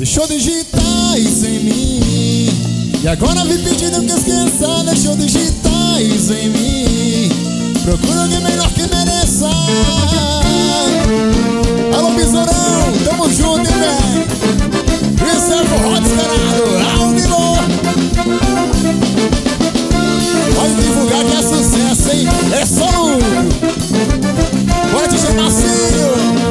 Deixou digitais em mim e agora vem pedindo que esqueça. Deixou digitais em mim. Procura alguém melhor que mereça. Alô, Besourão, tamo junto, hein, véi? Isso é forró descarado. Alô, Milô. Pode divulgar que é sucesso, hein? É só lucro. Bora, DJ Marcinho.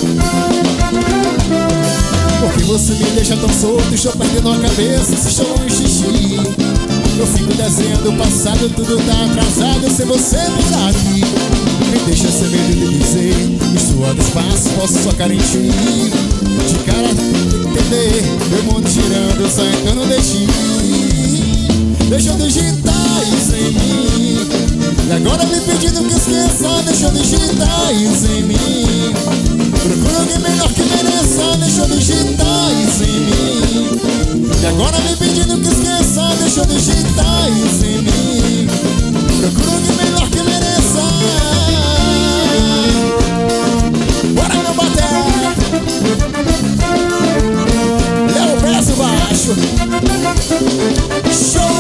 Porque você me deixa tão solto, estou perdendo a cabeça, se estou um xixi. Eu fico desenhando o passado, tudo tá atrasado sem você por aqui. Me deixa sem medo de dizer, estou despacio, posso socar em ti. De cara tem que entender, meu mundo girando, só entrando de ti. Deixou digitais em mim e agora me pedindo que esqueça. Deixou digitais em mim. Procura alguém melhor que mereça. Deixou digitais em mim e agora me pedindo que esqueça. Deixou digitais em mim. Procura alguém melhor que mereça. Bora, meu bater. Léo Preço baixo. Show.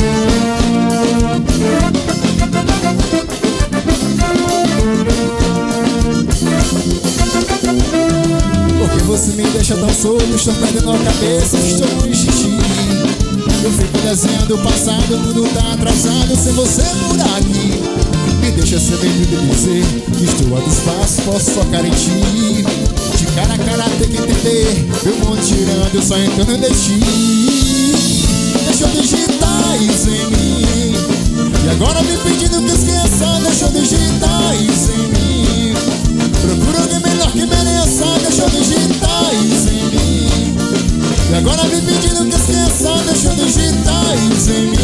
Porque você me deixa tão solto, estou perdendo a cabeça, estou em xixi. Eu fico desenhando o passado, tudo tá atrasado sem você por aqui. Me deixa sem medo de dizer que estou a despacio, posso focar em ti. De cara a cara tem que entender, meu mundo girando, eu só entrando de ti. Deixou digitais em mim e agora me pedindo que esqueça. Deixou digitais em mim. Procura alguém melhor que mereça. Deixou digitais em mim e agora me pedindo que esqueça. Deixou digitais em mim.